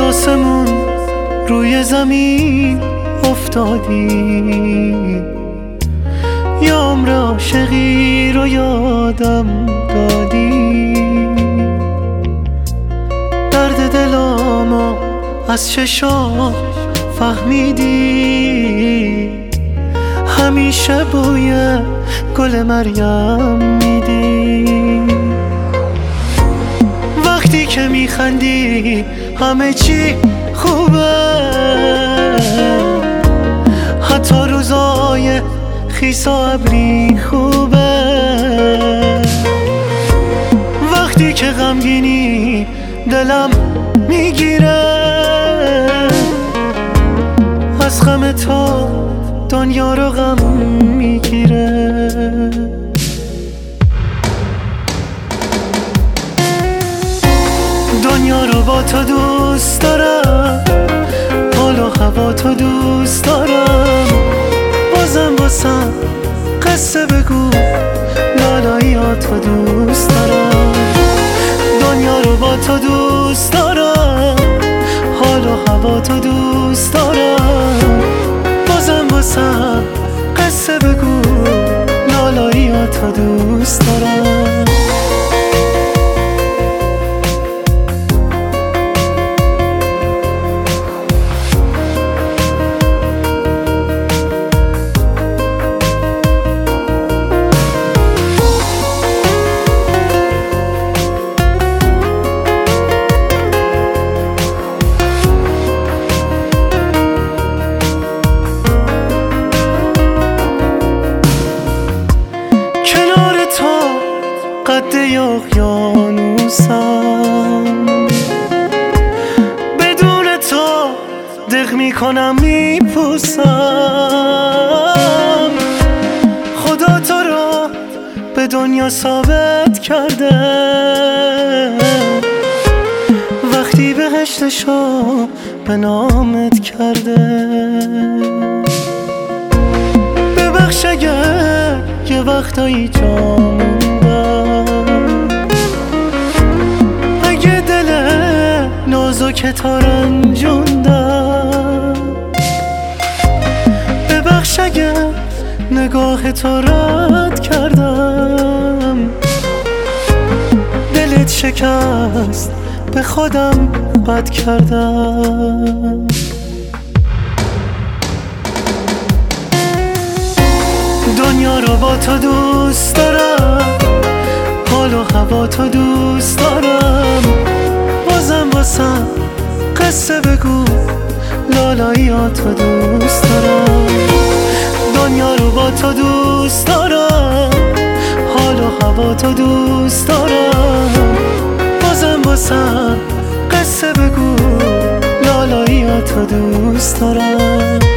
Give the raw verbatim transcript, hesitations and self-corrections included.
آسمون روی زمین افتادی، یا عمر عاشقی رو یادم دادی. درد دلامو از چشام فهمیدی، همیشه بوی گل مریم میدی. وقتی که میخندی همه چی خوبه، حتی روزای خیس و ابری خوبه. وقتی که غمگینی دلم میگیره، از غم تو دنیا رو غم میگیره. دنیا رو با تو دوست دارم، حال و هوا تو دوست دارم. بازم باسم قصه بگو، لالایی ها تو دوست دارم. دنیا رو با تو دوست دارم، حال و هوا تو دوست دارم. بازم باسم قصه بگو، لالایی ها تو دوست دارم. قد اقیانوسم، بدون تو دق میکنم میپوسم. خدا تو رو به دنیا ثابت کرده، وقتی بهشتشو به نامت کرده. ببخش اگر یه وقتایی جامون، که تا رنجوندم. ببخش اگر نگاه تو رد کردم، دلت شکست به خودم بد کردم. دنیا رو با تو دوست دارم، حال و هوا تو دوست دارم. بازم باسم قصه بگو، لالایی ها تو دوست دارم. دنیا رو با تو دوست دارم، حال و هوا تو دوست دارم. بازم باسم قصه بگو، لالایی ها تو دوست دارم.